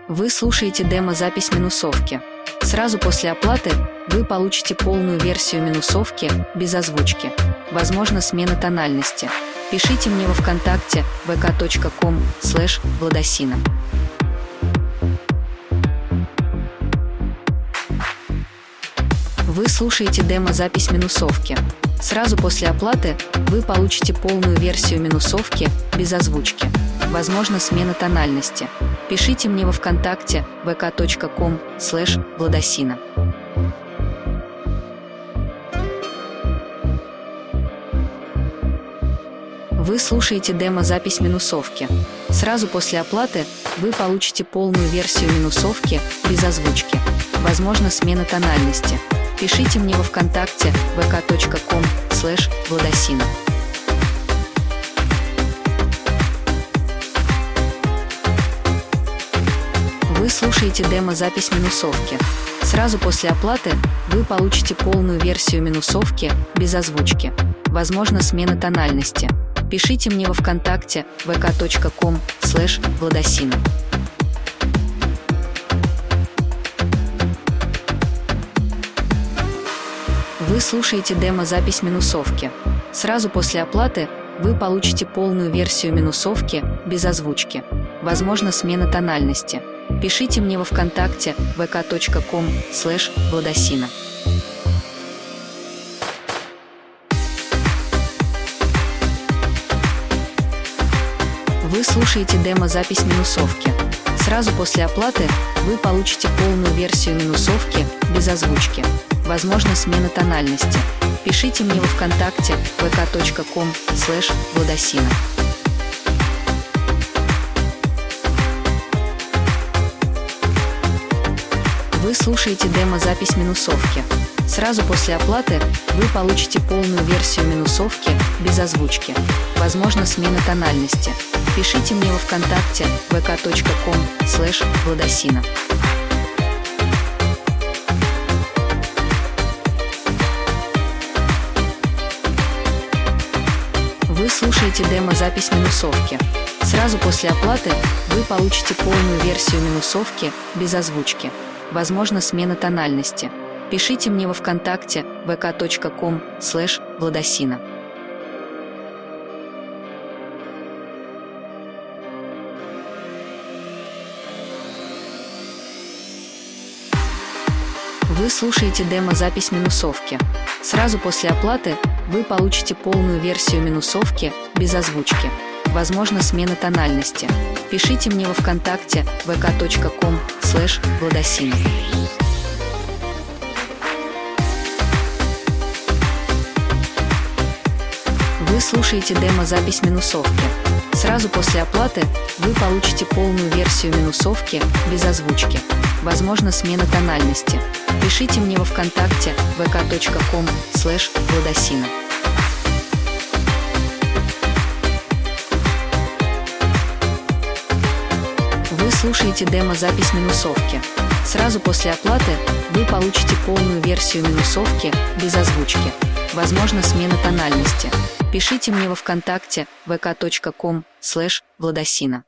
Вы слушаете демо-запись минусовки. Сразу после оплаты вы получите полную версию минусовки без озвучки. Возможно, смена тональности. Пишите мне во ВКонтакте vk.com/Владосина. Вы слушаете демо-запись минусовки. Сразу после оплаты вы получите полную версию минусовки без озвучки. Возможно, смена тональности. Пишите мне во ВКонтакте vk.com/Владосина. Вы слушаете демо-запись минусовки. Сразу после оплаты вы получите полную версию минусовки без озвучки. Возможно, смена тональности. Пишите мне во ВКонтакте vk.com/Владосина. Вы слушаете демо-запись минусовки. Сразу после оплаты вы получите полную версию минусовки без озвучки. Возможно, смена тональности. Пишите мне во ВКонтакте vk.com/Владосина. Вы слушаете демо-запись минусовки. Сразу после оплаты вы получите полную версию минусовки без озвучки. Возможно, смена тональности. Пишите мне во ВКонтакте vk.com/Владосина. Вы слушаете демо-запись минусовки. Сразу после оплаты вы получите полную версию минусовки без озвучки. Возможно, смена тональности. Пишите мне во ВКонтакте vk.com/Владосина. Вы слушаете демо-запись минусовки. Сразу после оплаты вы получите полную версию минусовки без озвучки. Возможно, смена тональности. Пишите мне во ВКонтакте vk.com/Владосина. Вы слушаете демо-запись минусовки. Сразу после оплаты вы получите полную версию минусовки без озвучки. Возможно, смена тональности. Пишите мне во ВКонтакте vk.com/Владосина. Вы слушаете демо-запись минусовки. Сразу после оплаты вы получите полную версию минусовки без озвучки. Возможно, смена тональности. Пишите мне во ВКонтакте vk.com/Владосина. Вы слушаете демо-запись минусовки. Сразу после оплаты вы получите полную версию минусовки без озвучки. Возможно, смена тональности. Пишите мне во ВКонтакте vk.com/Владосина. Вы слушаете демо-запись минусовки. Сразу после оплаты вы получите полную версию минусовки без озвучки. Возможно, смена тональности. Пишите мне во ВКонтакте vk.com/Владосина.